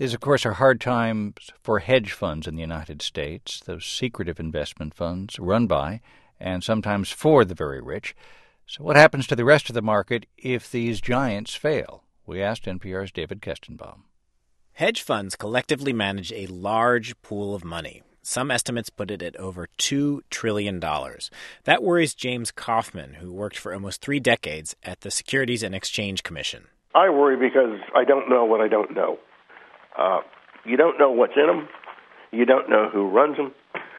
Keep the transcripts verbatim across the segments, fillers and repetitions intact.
These, of course, are hard times for hedge funds in the United States, those secretive investment funds run by and sometimes for the very rich. So what happens to the rest of the market if these giants fail? We asked N P R's David Kestenbaum. Hedge funds collectively manage a large pool of money. Some estimates put it at over two trillion dollars. That worries James Kaufman, who worked for almost three decades at the Securities and Exchange Commission. I worry because I don't know what I don't know. Uh, you don't know what's in them. You don't know who runs them.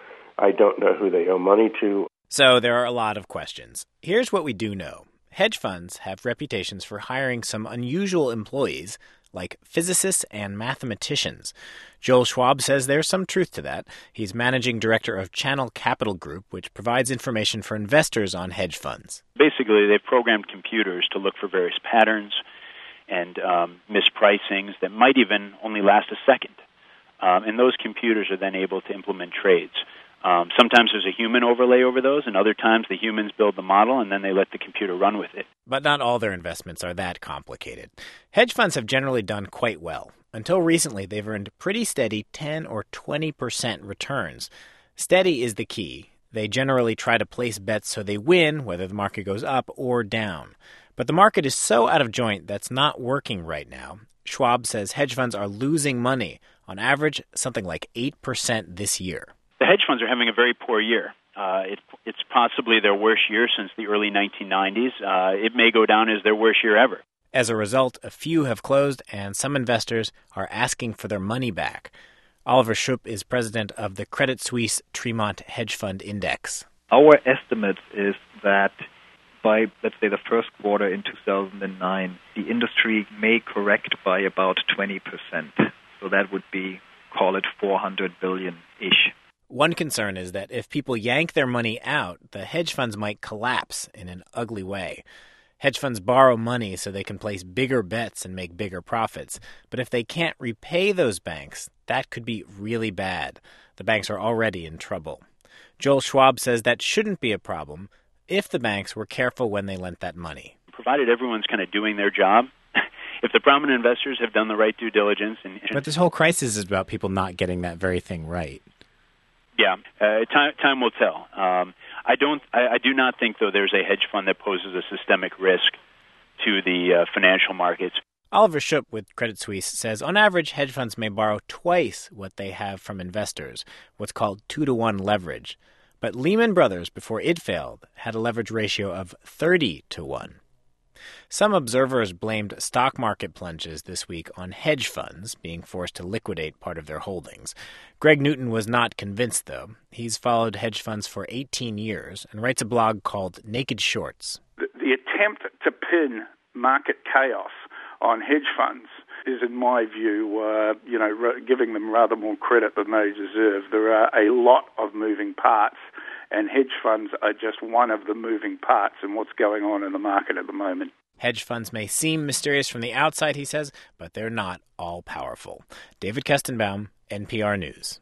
I don't know who they owe money to. So there are a lot of questions. Here's what we do know. Hedge funds have reputations for hiring some unusual employees, like physicists and mathematicians. Joel Schwab says there's some truth to that. He's managing director of Channel Capital Group, which provides information for investors on hedge funds. Basically, they've programmed computers to look for various patterns and um, mispricings that might even only last a second. Um, and those computers are then able to implement trades. Um, sometimes there's a human overlay over those, and other times the humans build the model and then they let the computer run with it. But not all their investments are that complicated. Hedge funds have generally done quite well. Until recently, they've earned pretty steady ten or twenty percent returns. Steady is the key. They generally try to place bets so they win, whether the market goes up or down. But the market is so out of joint that's not working right now. Schwab says hedge funds are losing money, on average something like eight percent this year. The hedge funds are having a very poor year. Uh, it, it's possibly their worst year since the early nineteen nineties. Uh, it may go down as their worst year ever. As a result, a few have closed, and some investors are asking for their money back. Oliver Schupp is president of the Credit Suisse Tremont Hedge Fund Index. Our estimate is that by, let's say, the first quarter in two thousand nine, the industry may correct by about twenty percent. So that would be, call it four hundred billion-ish. One concern is that if people yank their money out, the hedge funds might collapse in an ugly way. Hedge funds borrow money so they can place bigger bets and make bigger profits. But if they can't repay those banks, that could be really bad. The banks are already in trouble. Joel Schwab says that shouldn't be a problem if the banks were careful when they lent that money. Provided everyone's kind of doing their job, if the prominent investors have done the right due diligence. And, and But this whole crisis is about people not getting that very thing right. Yeah, uh, time time will tell. Um, I don't. I, I do not think, though, there's a hedge fund that poses a systemic risk to the uh, financial markets. Oliver Schupp with Credit Suisse says, on average, hedge funds may borrow twice what they have from investors, what's called two-to-one leverage. But Lehman Brothers, before it failed, had a leverage ratio of thirty to one. Some observers blamed stock market plunges this week on hedge funds being forced to liquidate part of their holdings. Greg Newton was not convinced, though. He's followed hedge funds for eighteen years and writes a blog called Naked Shorts. The, the attempt to pin market chaos on hedge funds is, in my view, uh, you know, r- giving them rather more credit than they deserve. There are a lot of moving parts, and hedge funds are just one of the moving parts in what's going on in the market at the moment. Hedge funds may seem mysterious from the outside, he says, but they're not all powerful. David Kestenbaum, N P R News.